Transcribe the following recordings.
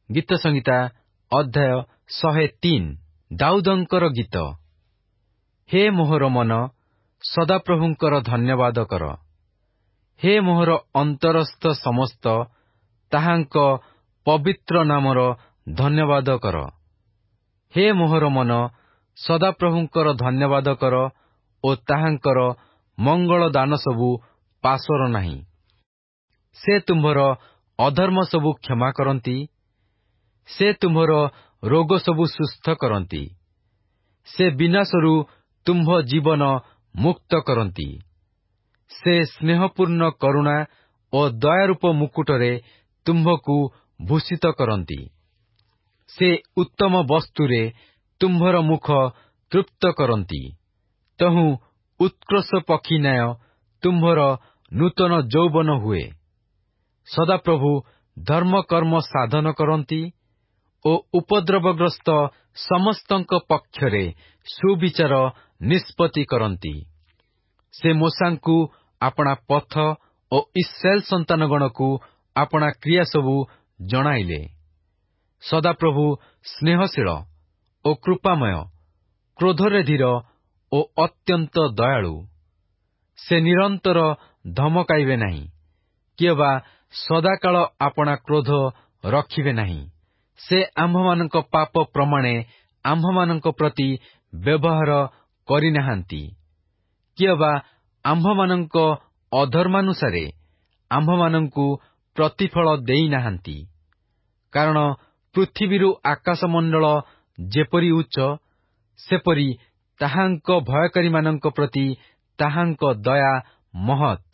ଗୀତ ସଂହିତା ଅଧ୍ୟାୟ 103। ଦାଉଦଙ୍କର ଗୀତ। ହେ ମୋହର ମନ, ସଦାପ୍ରଭୁଙ୍କର ଧନ୍ୟବାଦ କର। ହେ ମୋହର ଅନ୍ତରସ୍ଥ ସମସ୍ତ, ତାହାଙ୍କ ପବିତ୍ର ନାମର ଧନ୍ୟବାଦ କର। ହେ ମୋହର ମନ, ସଦାପ୍ରଭୁଙ୍କର ଧନ୍ୟବାଦ କର ଓ ତାହାଙ୍କର ମଙ୍ଗଳ ଦାନ ସବୁ ପାଶୋର ନାହିଁ। ସେ ତୁମ୍ଭର ଅଧର୍ମ ସବୁ କ୍ଷମା କରନ୍ତି। ସେ ତୁମ୍ଭର ରୋଗ ସବୁ ସୁସ୍ଥ କରନ୍ତି। ସେ ବିନାଶରୁ ତୁମ୍ଭ ଜୀବନ ମୁକ୍ତ କରନ୍ତି। ସେ ସ୍ନେହପୂର୍ଣ୍ଣ କରୁଣା ଓ ଦୟାରୂପ ମୁକୁଟରେ ତୁମ୍ଭକୁ ଭୂଷିତ କରନ୍ତି। ସେ ଉତ୍ତମ ବସ୍ତୁରେ ତୁମ୍ଭର ମୁଖ ତୃପ୍ତ କରନ୍ତି। ତହୁଁ ଉତ୍କର୍ଷ ପକ୍ଷୀ ନ୍ୟାୟ ତୁମ୍ଭର ନୂତନ ଯୌବନ ହୁଏ। ସଦାପ୍ରଭୁ ଧର୍ମକର୍ମ ସାଧନ କରନ୍ତି ଓ ଉପଦ୍ରବଗ୍ରସ୍ତ ସମସ୍ତଙ୍କ ପକ୍ଷରେ ସୁବିଚାର ନିଷ୍ପତ୍ତି କରନ୍ତି। ସେ ମୋଶାଙ୍କୁ ଆପଣା ପଥ ଓ ଇସ୍ରାଏଲ ସନ୍ତାନଗଣକୁ ଆପଣା କ୍ରିୟା ସବୁ ଜଣାଇଲେ। ସଦାପ୍ରଭୁ ସ୍ନେହଶୀଳ ଓ କୃପାମୟ, କ୍ରୋଧରେ ଧୀର ଓ ଅତ୍ୟନ୍ତ ଦୟାଳୁ। ସେ ନିରନ୍ତର ଧମକାଇବେ ନାହିଁ, କିଏବା ସଦାକାଳ ଆପଣା କ୍ରୋଧ ରଖିବେ ନାହିଁ। ସେ ଆମ୍ଭମାନଙ୍କ ପାପ ପ୍ରମାଣେ ଆମ୍ଭମାନଙ୍କ ପ୍ରତି ବ୍ୟବହାର କରିନାହାନ୍ତି, କିଏବା ଆମ୍ଭମାନଙ୍କ ଅଧର୍ମାନୁସାରେ ଆମ୍ଭମାନଙ୍କୁ ପ୍ରତିଫଳ ଦେଇନାହାନ୍ତି। କାରଣ ପୃଥିବୀରୁ ଆକାଶମଣ୍ଡଳ ଯେପରି ଉଚ୍ଚ, ସେପରି ତାହାଙ୍କ ଭୟକାରୀମାନଙ୍କ ପ୍ରତି ତାହାଙ୍କ ଦୟା ମହତ୍।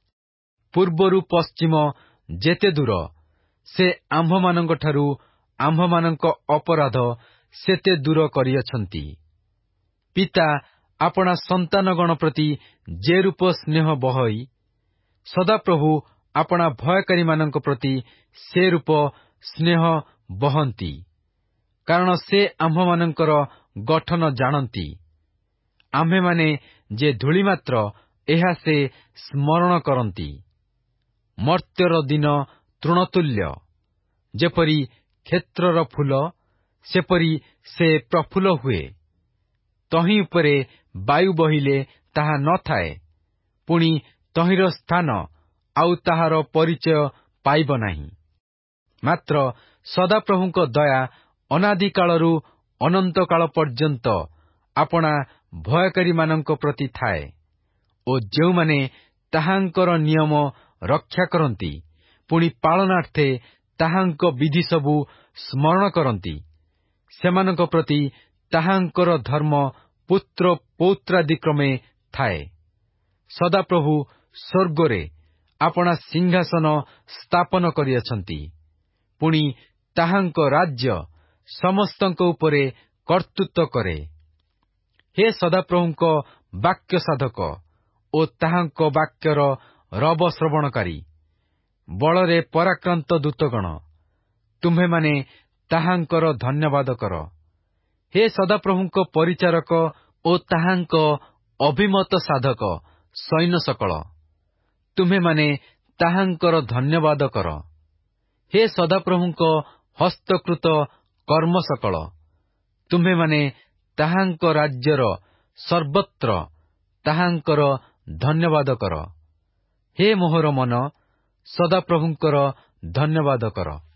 ପୂର୍ବରୁ ପଶ୍ଚିମ ଯେତେ ଦୂର, ସେ ଆମ୍ଭମାନଙ୍କଠାରୁ ଆମ୍ଭମାନଙ୍କ ଅପରାଧ ସେତେ ଦୂର କରିଅଛନ୍ତି। ପିତା ଆପଣା ସନ୍ତାନଗଣ ପ୍ରତି ଯେ ରୂପ ସ୍ନେହ ବହଇ, ସଦାପ୍ରଭୁ ଆପଣା ଭୟକାରୀମାନଙ୍କ ପ୍ରତି ସେ ରୂପ ସ୍ନେହ ବହନ୍ତି। କାରଣ ସେ ଆମ୍ଭମାନଙ୍କର ଗଠନ ଜାଣନ୍ତି। ଆମ୍ଭେମାନେ ଯେ ଧୂଳିମାତ୍ର, ଏହା ସେ ସ୍ମରଣ କରନ୍ତି। ମର୍ତ୍ତ୍ୟର ଦିନ ତୃଣତୁଲ୍ୟ। ଯେପରି କ୍ଷେତ୍ରର ଫୁଲ, ସେପରି ସେ ପ୍ରଫୁଲ୍ଲ ହୁଏ। ତହିଁ ଉପରେ ବାୟୁ ବହିଲେ ତାହା ନଥାଏ, ପୁଣି ତହିଁର ସ୍ଥାନ ଆଉ ତାହାର ପରିଚୟ ପାଇବ ନାହିଁ। ମାତ୍ର ସଦାପ୍ରଭୁଙ୍କ ଦୟା ଅନାଦିକାଳରୁ ଅନନ୍ତ କାଳ ପର୍ଯ୍ୟନ୍ତ ଆପଣା ଭୟକାରୀମାନଙ୍କ ପ୍ରତି ଥାଏ ଓ ଯେଉଁମାନେ ତାହାଙ୍କର ନିୟମ ରକ୍ଷା କରନ୍ତି, ପୁଣି ପାଳନାର୍ଥେ ତାହାଙ୍କ ବିଧି ସବୁ ସ୍ମରଣ କରନ୍ତି, ସେମାନଙ୍କ ପ୍ରତି ତାହାଙ୍କର ଧର୍ମ ପୁତ୍ର ପୌତ୍ରାଦିକ୍ରମେ ଥାଏ। ସଦାପ୍ରଭୁ ସ୍ୱର୍ଗରେ ଆପଣା ସିଂହାସନ ସ୍ଥାପନ କରିଅଛନ୍ତି, ପୁଣି ତାହାଙ୍କ ରାଜ୍ୟ ସମସ୍ତଙ୍କ ଉପରେ କର୍ତ୍ତୃତ୍ୱ କରେ। ହେ ସଦାପ୍ରଭୁଙ୍କ ବାକ୍ୟ ସାଧକ ଓ ତାହାଙ୍କ ବାକ୍ୟର ରବ ଶ୍ରବଣକାରୀ, ବଳରେ ପରାକ୍ରାନ୍ତ ଦୂତଗଣ, ତୁମ୍ଭେମାନେ ତାହାଙ୍କର ଧନ୍ୟବାଦ କର। ହେ ସଦାପ୍ରଭୁଙ୍କ ପରିଚାରକ ଓ ତାହାଙ୍କ ଅଭିମତ ସାଧକ ସୈନ୍ୟ ସକଳ, ତୁମ୍ଭେମାନେ ତାହାଙ୍କର ଧନ୍ୟବାଦ କର। ହେ ସଦାପ୍ରଭୁଙ୍କ ହସ୍ତକୃତ କର୍ମ ସକଳ, ତୁମ୍ଭେମାନେ ତାହାଙ୍କ ରାଜ୍ୟର ସର୍ବତ୍ର ତାହାଙ୍କର ଧନ୍ୟବାଦ କର। ହେ ମୋହର ମନ, ସଦାପ୍ରଭୁଙ୍କର ଧନ୍ୟବାଦ କର।